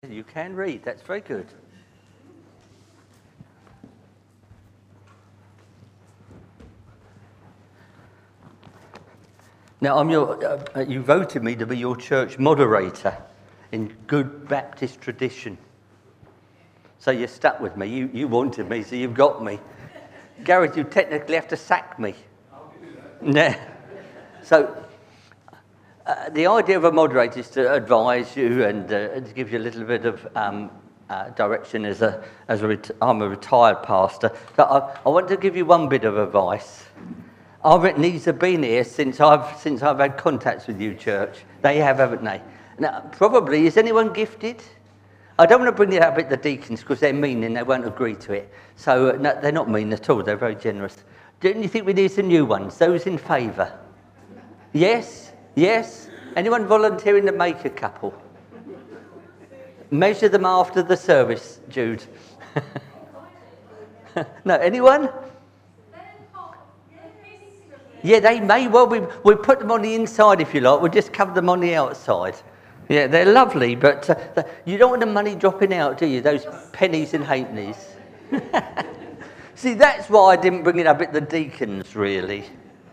You can read, that's very good. Now, you voted me to be your church moderator in good Baptist tradition. So you're stuck with me. You wanted me, so you've got me. Gareth, you technically have to sack me. I'll do that. Yeah. So the idea of a moderator is to advise you and to give you a little bit of direction. I'm a retired pastor, so I want to give you one bit of advice. Our needs have been here since I've had contacts with you, church. They have, haven't they? Now, probably, is anyone gifted? I don't want to bring it up at the deacons because they're mean and they won't agree to it. So no, they're not mean at all. They're very generous. Don't you think we need some new ones? Those in favour? Yes? Yes? Anyone volunteering to make a couple? Measure them after the service, Jude. No, anyone? Yeah, they may well be. We'll put them on the inside if you like. We'll just cover them on the outside. Yeah, they're lovely, but you don't want the money dropping out, do you? Those pennies and halfpennies. See, that's why I didn't bring it up at the deacons, really.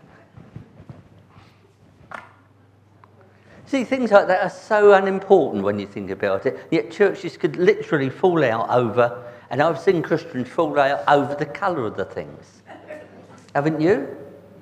See, things like that are so unimportant when you think about it. Yet churches could literally fall out over, and I've seen Christians fall out over the colour of the things. Haven't you?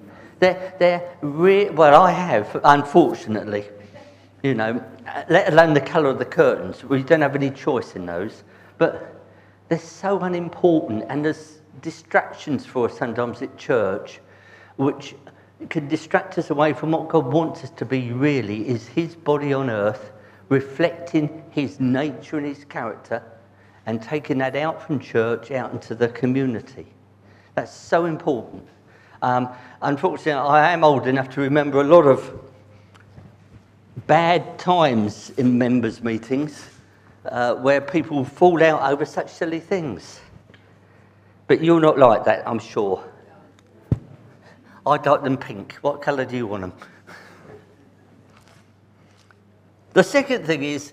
Well, I have, unfortunately. You know, let alone the colour of the curtains. We don't have any choice in those. But they're so unimportant, and there's distractions for us sometimes at church, which can distract us away from what God wants us to be really, is his body on earth, reflecting his nature and his character, and taking that out from church, out into the community. That's so important. Unfortunately, I am old enough to remember a lot of bad times in members' meetings where people fall out over such silly things. But you're not like that, I'm sure. I'd like them pink. What colour do you want them? The second thing is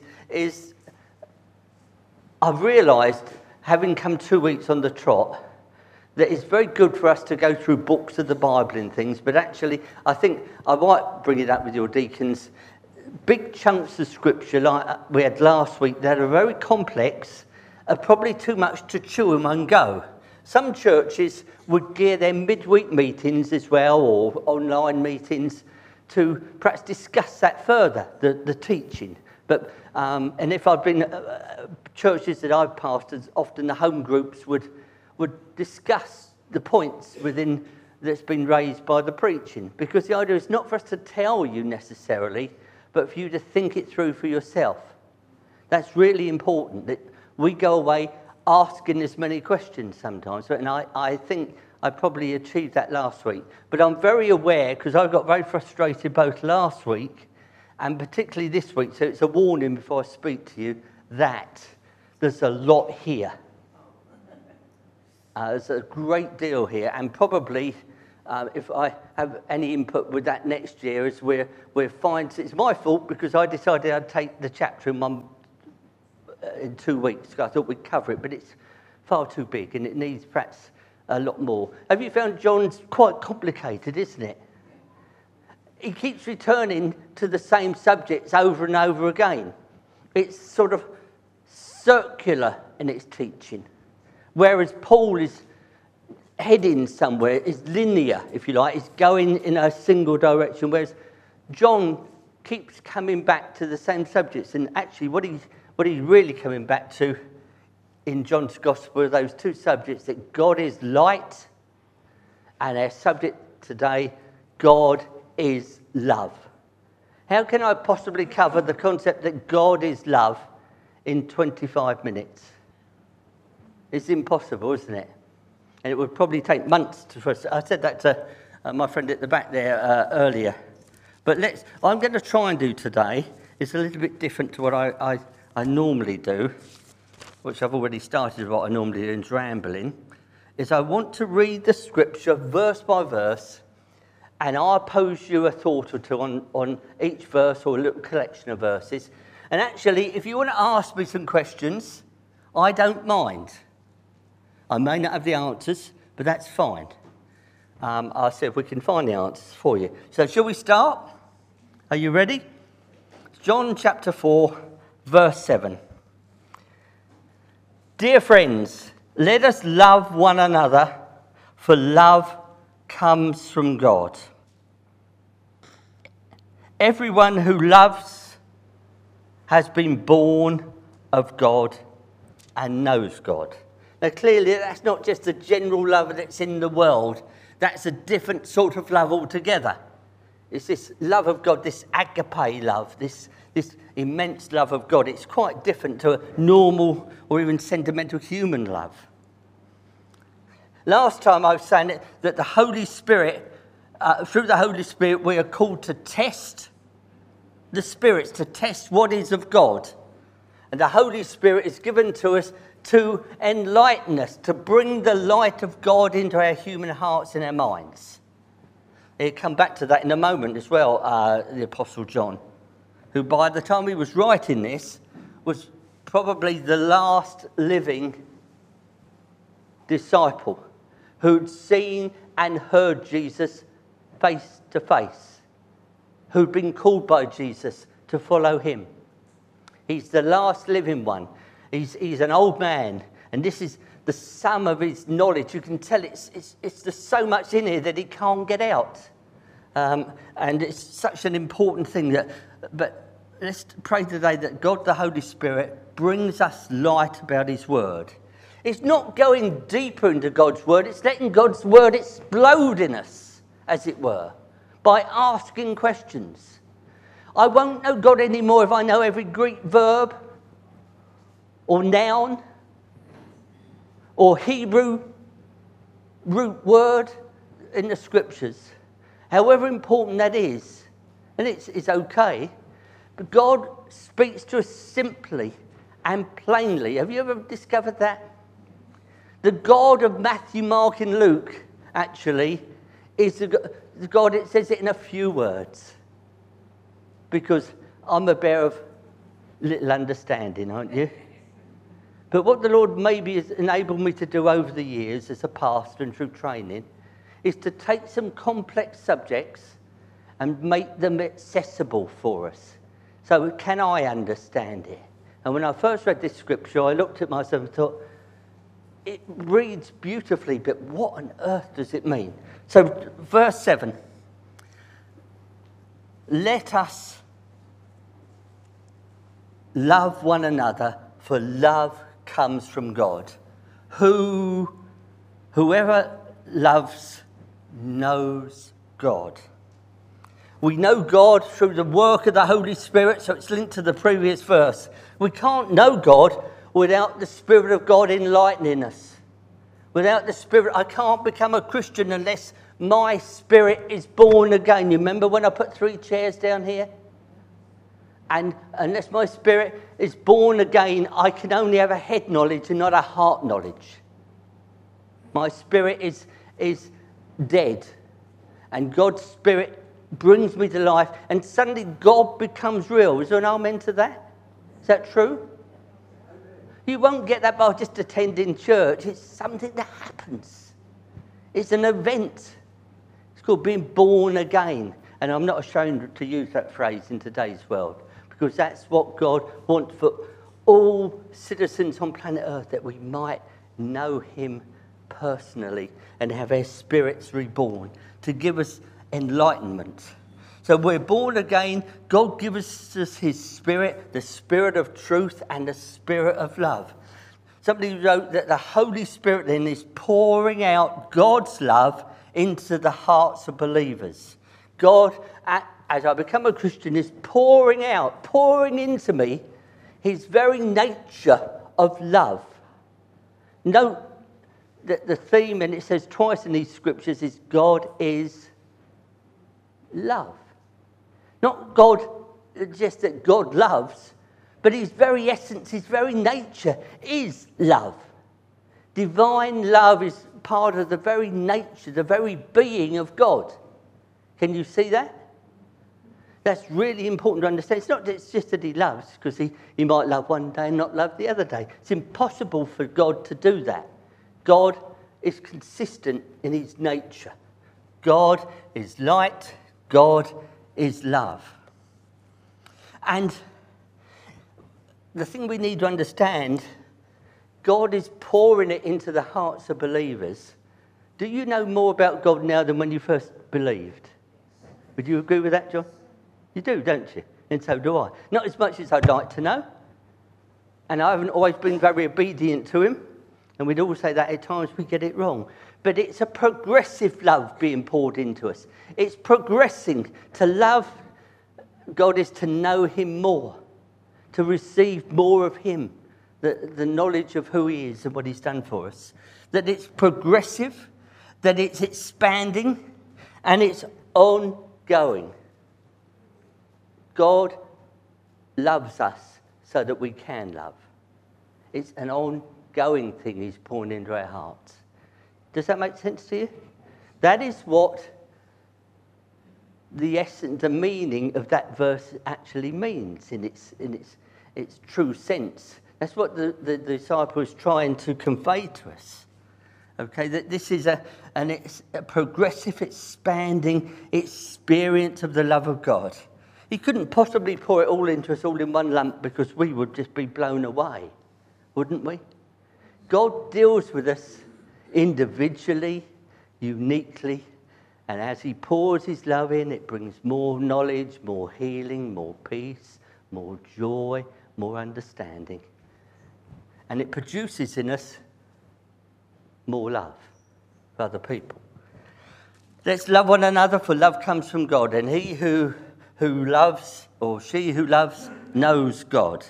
I've realised, having come 2 weeks on the trot, that it's very good for us to go through books of the Bible and things, but actually I think I might bring it up with your deacons. Big chunks of scripture like we had last week that are very complex are probably too much to chew in one go. Some churches would gear their midweek meetings as well, or online meetings, to perhaps discuss that further, the teaching. But and if I've been churches that I've pastored, often the home groups would discuss the points within that's been raised by the preaching, because the idea is not for us to tell you necessarily, but for you to think it through for yourself. That's really important, that we go away asking as many questions sometimes, and I think I probably achieved that last week. But I'm very aware, because I got very frustrated both last week and particularly this week, so it's a warning before I speak to you, that there's a lot here. There's a great deal here, and probably if I have any input with that next year, as we're fine. It's my fault because I decided I'd take the chapter in 2 weeks. I thought we'd cover it, but it's far too big and it needs perhaps a lot more. Have you found John's quite complicated, isn't it? He keeps returning to the same subjects over and over again. It's sort of circular in its teaching. Whereas Paul is heading somewhere, is linear, if you like, is going in a single direction, whereas John keeps coming back to the same subjects. And actually what he's really coming back to in John's Gospel are those two subjects, that God is light, and our subject today, God is love. How can I possibly cover the concept that God is love in 25 minutes? It's impossible, isn't it? And it would probably take months for us. I said that to my friend at the back there earlier. But I'm going to try and do today, it's a little bit different to what I normally do, which I've already started what I normally do in rambling, is I want to read the scripture verse by verse, and I'll pose you a thought or two on each verse or a little collection of verses. And actually, if you want to ask me some questions, I don't mind. I may not have the answers, but that's fine. I'll see if we can find the answers for you. So shall we start? Are you ready? John chapter 4, verse 7. Dear friends, let us love one another, for love comes from God. Everyone who loves has been born of God and knows God. Now clearly that's not just the general love that's in the world. That's a different sort of love altogether. It's this love of God, this agape love, this immense love of God. It's quite different to a normal or even sentimental human love. Last time I was saying that the Holy Spirit, through the Holy Spirit, we are called to test the spirits, to test what is of God. And the Holy Spirit is given to us to enlighten us, to bring the light of God into our human hearts and our minds. He'll come back to that in a moment as well, the Apostle John, who by the time he was writing this was probably the last living disciple who'd seen and heard Jesus face to face, who'd been called by Jesus to follow him. He's the last living one. He's an old man, and this is the sum of his knowledge. You can tell there's so much in here that he can't get out. And it's such an important thing but let's pray today that God, the Holy Spirit, brings us light about his word. It's not going deeper into God's word, it's letting God's word explode in us, as it were, by asking questions. I won't know God anymore if I know every Greek verb or noun or Hebrew root word in the scriptures. However important that is, and it's okay, but God speaks to us simply and plainly. Have you ever discovered that? The God of Matthew, Mark and Luke, actually, is the God, it says it in a few words. Because I'm a bear of little understanding, aren't you? But what the Lord maybe has enabled me to do over the years as a pastor and through training is to take some complex subjects and make them accessible for us. So can I understand it? And when I first read this scripture, I looked at myself and thought, it reads beautifully, but what on earth does it mean? So verse 7, let us love one another, for love comes from God. Whoever loves knows God. We know God through the work of the Holy Spirit, so it's linked to the previous verse. We can't know God without the Spirit of God enlightening us. Without the Spirit, I can't become a Christian unless my spirit is born again. You remember when I put 3 chairs down here? And unless my spirit is born again, I can only have a head knowledge and not a heart knowledge. My spirit is dead. And God's Spirit brings me to life. And suddenly God becomes real. Is there an amen to that? Is that true? You won't get that by just attending church. It's something that happens. It's an event. It's called being born again. And I'm not ashamed to use that phrase in today's world, because that's what God wants for all citizens on planet Earth, that we might know him personally and have our spirits reborn to give us enlightenment. So we're born again. God gives us his Spirit, the Spirit of truth and the Spirit of love. Somebody wrote that the Holy Spirit then is pouring out God's love into the hearts of believers. God, as I become a Christian, is pouring into me his very nature of love. Note that the theme, and it says twice in these scriptures, is God is love. Not God, just that God loves, but his very essence, his very nature is love. Divine love is part of the very nature, the very being of God. Can you see that? That's really important to understand. It's not that it's just that he loves, because he might love one day and not love the other day. It's impossible for God to do that. God is consistent in his nature. God is light. God is love. And the thing we need to understand, God is pouring it into the hearts of believers. Do you know more about God now than when you first believed? Would you agree with that, John? You do, don't you? And so do I. Not as much as I'd like to know. And I haven't always been very obedient to him. And we'd all say that at times we get it wrong. But it's a progressive love being poured into us. It's progressing. To love God is to know him more, to receive more of him, the knowledge of who he is and what he's done for us. That it's progressive, that it's expanding, and it's ongoing. God loves us so that we can love. It's an ongoing thing he's pouring into our hearts. Does that make sense to you? That is what the essence, the meaning of that verse actually means in its true sense. That's what the disciple is trying to convey to us. Okay, that this is it's a progressive, expanding experience of the love of God. He couldn't possibly pour it all into us all in one lump, because we would just be blown away, wouldn't we? God deals with us individually, uniquely, and as he pours his love in, it brings more knowledge, more healing, more peace, more joy, more understanding. And it produces in us more love for other people. Let's love one another, for love comes from God, and he who loves, or she who loves, knows God.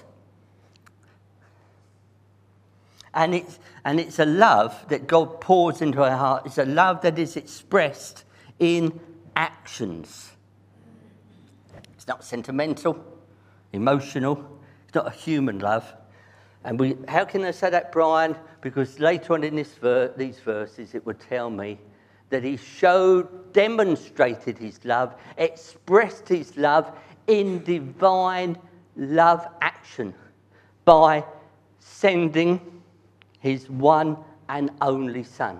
And it's a love that God pours into our heart. It's a love that is expressed in actions. It's not sentimental, emotional. It's not a human love. And how can I say that, Brian? Because later on in these verses, it would tell me that he demonstrated his love, expressed his love in divine love action by sending his one and only Son.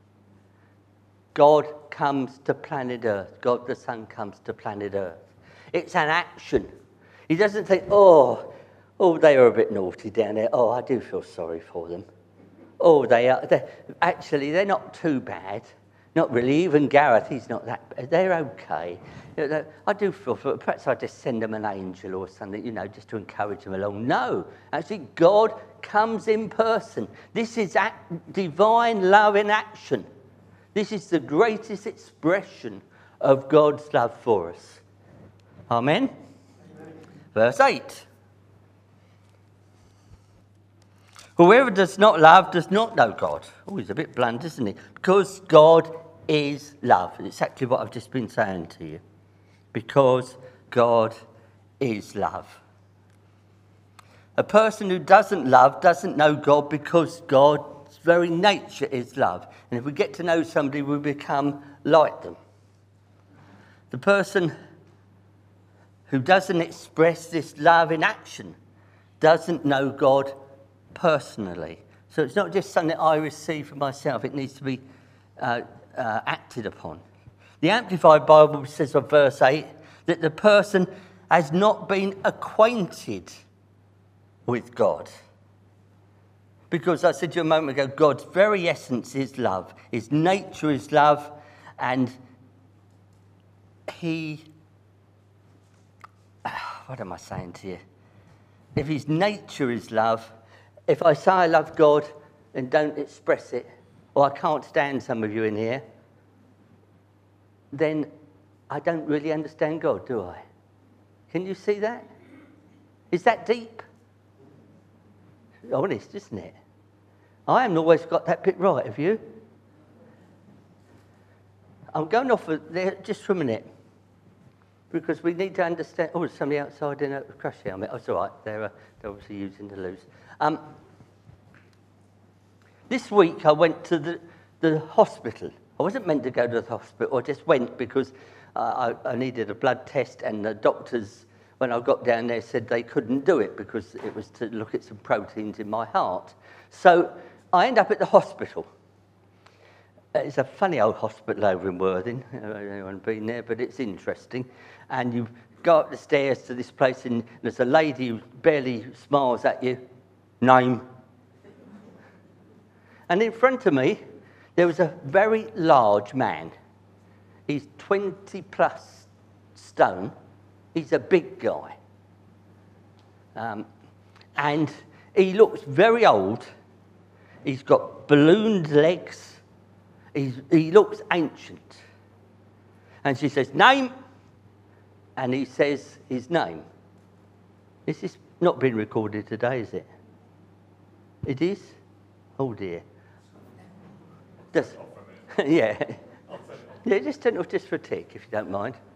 God comes to planet Earth. God the Son comes to planet Earth. It's an action. He doesn't think, oh, they are a bit naughty down there. Oh, I do feel sorry for them. Oh, they're not too bad. Not really. Even Gareth, he's not that bad. They're okay. I do feel for, perhaps I just send them an angel or something, just to encourage them along. No, actually, God comes in person. This is divine love in action. This is the greatest expression of God's love for us. Amen? Amen. Verse 8. Whoever does not love does not know God. Oh, he's a bit blunt, isn't he? Because God is love. It's exactly what I've just been saying to you. Because God is love. A person who doesn't love doesn't know God, because God's very nature is love. And if we get to know somebody, we become like them. The person who doesn't express this love in action doesn't know God personally. So it's not just something I receive for myself. It needs to be acted upon. The Amplified Bible says of verse 8 that the person has not been acquainted with God. Because I said to you a moment ago, God's very essence is love. His nature is love. And what am I saying to you? If his nature is love, if I say I love God and don't express it, or I can't stand some of you in here, then I don't really understand God, do I? Can you see that? Is that deep? Honest, isn't it? I haven't always got that bit right, have you? I'm going off there just for a minute, because we need to understand. Oh, there's somebody outside in a crash helmet. Oh, it's all right. They're obviously using the loose. This week I went to the hospital. I wasn't meant to go to the hospital. I just went because I needed a blood test, and the doctors, when I got down there, said they couldn't do it because it was to look at some proteins in my heart. So I end up at the hospital. It's a funny old hospital over in Worthing. I don't know if anyone's been there, but it's interesting. And you go up the stairs to this place, and there's a lady who barely smiles at you. Name. And in front of me, there was a very large man. He's 20 plus stone. He's a big guy. And he looks very old. He's got ballooned legs. He looks ancient. And she says, name. And he says his name. This is not being recorded today, is it? It is? Oh dear. Yeah. Yeah, just for a tick, if you don't mind.